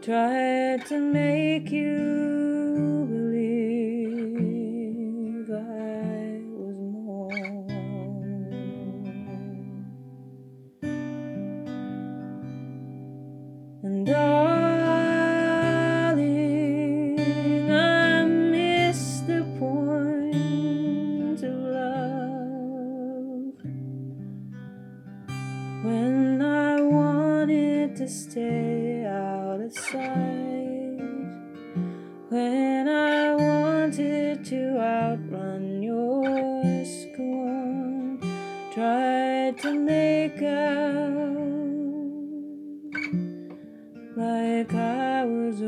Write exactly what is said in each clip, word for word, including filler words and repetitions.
tried to make you believe I was more. And darling, I miss the point of love when I wanted to stay out of sight, when I wanted to outrun your scorn, tried to make out like I was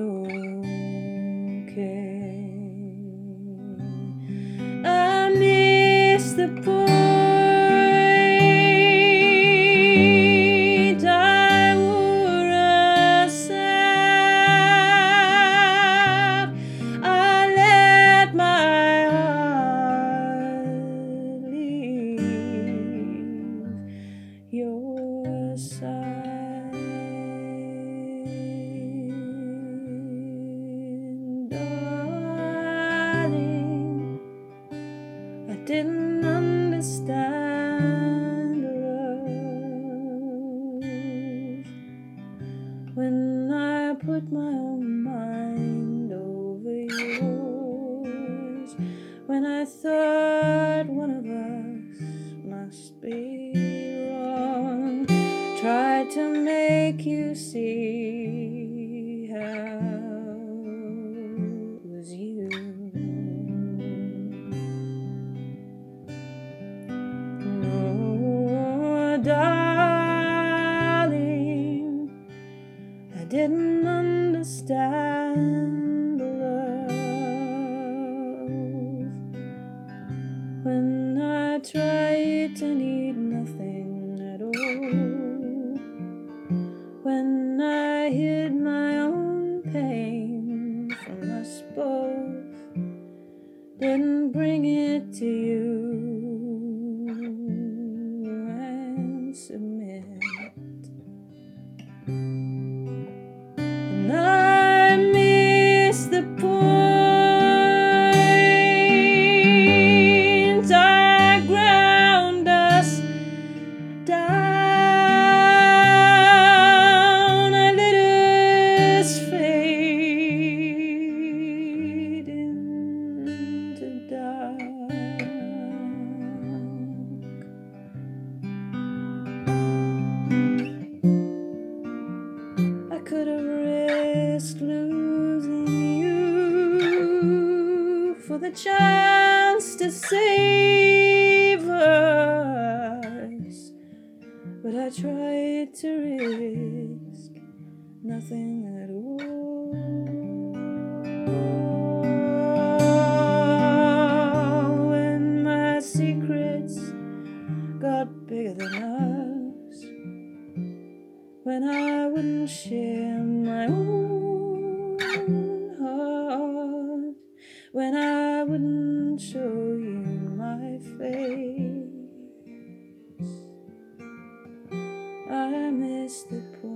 okay. I miss the point I wore aside. I let my heart leave your side. I didn't understand love when I put my own mind over yours, when I thought one of us must be wrong, tried to make you see how it was you. Darling, I didn't understand love when I tried to need nothing at all, when I hid my own pain from us both, didn't bring it to you and submit. And I miss the point I ground us down, I let us fade into dark. I could have risked losing you for the chance to save us, but I tried to risk nothing at all. When my secrets got bigger than us, when I wouldn't share my own heart, when I wouldn't show you my face, I miss the point.